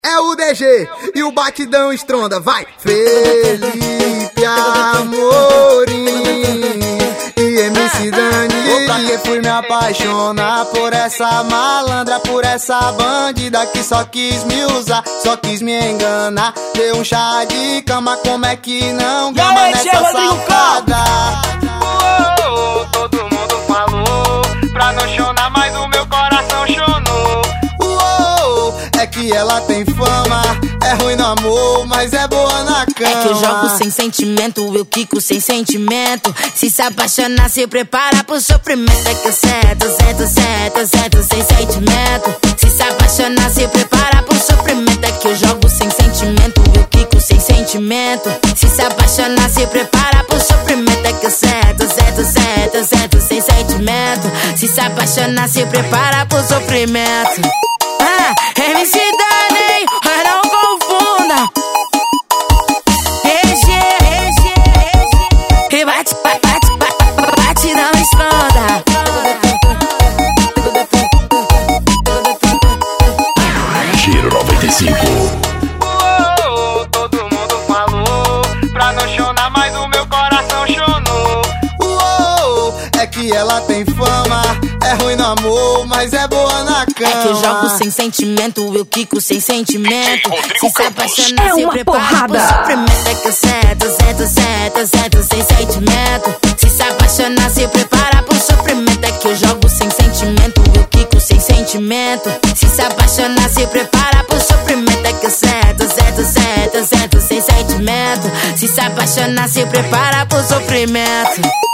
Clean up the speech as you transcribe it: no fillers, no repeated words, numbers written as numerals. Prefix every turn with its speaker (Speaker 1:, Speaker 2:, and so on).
Speaker 1: É o DG e o batidão estronda, vai! Felipe Amorim e MC Dani.
Speaker 2: Pra que fui me apaixonar por essa malandra, por essa bandida que só quis me usar, só quis me enganar. Deu um chá de cama, como é que não gama nessa safada? Todo mundo falou pra não chorar, mas o meu coração chonou. É que ela tem fama, é ruim no amor, mas é boa na cama.
Speaker 3: É que eu jogo sem sentimento, eu quico sem sentimento. Se apaixonar, se prepara pro sofrimento. É que eu certo sem sentimento. Se apaixonar, se prepara pro sofrimento. É que eu jogo sem sentimento, eu quico sem sentimento. Se apaixonar, se prepara pro sofrimento. É que eu certo sem sentimento. Se apaixonar, se prepara pro sofrimento. MC Dani, mas não confunda. E bate, não estronda.
Speaker 4: Giro 95.
Speaker 2: Todo mundo falou pra não chorar, mas o meu coração chonou. É que ela tem fama, é ruim no amor, mas é boa na cama.
Speaker 3: É que eu jogo sem sentimento, eu quico sem sentimento. Se apaixonar,
Speaker 5: é
Speaker 3: se
Speaker 5: uma
Speaker 3: prepara
Speaker 5: porrada.
Speaker 3: pro sofrimento. É que eu certo sem sentimento. Se apaixonar, se prepara pro sofrimento. É que eu jogo sem sentimento, eu quico sem sentimento. Se apaixonar, se prepara pro sofrimento. É que eu certo sem sentimento. Se apaixonar, se prepara pro sofrimento.